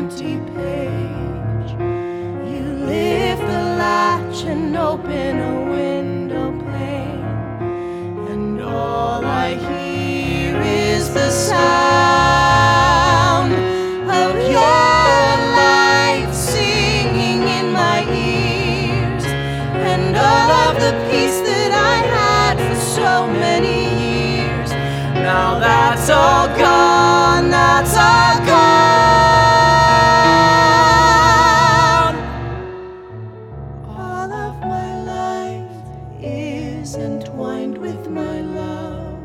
empty page. You lift the latch and open a window pane, and all I hear is the sound of your life singing in my ears, and all of the peace that I had for so many years. Now that's all gone, that's all gone. All of my life is entwined with my love.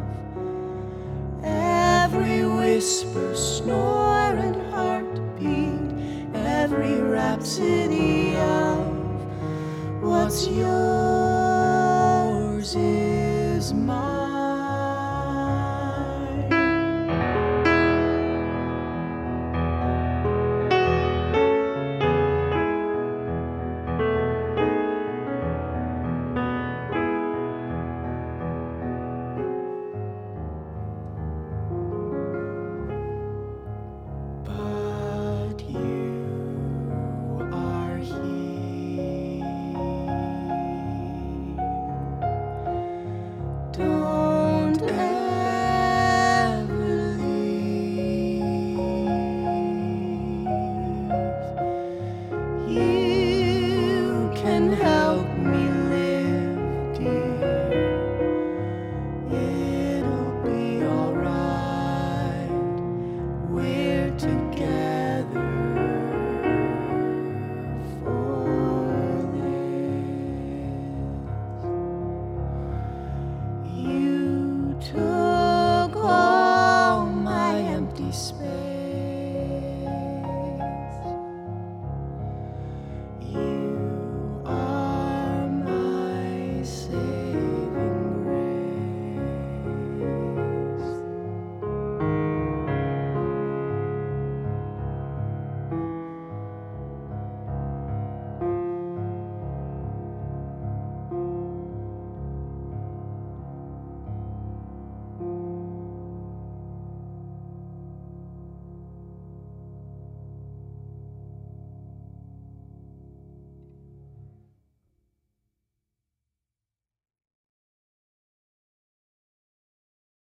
Every whisper, snore, and heartbeat, every rhapsody of what's yours is mine.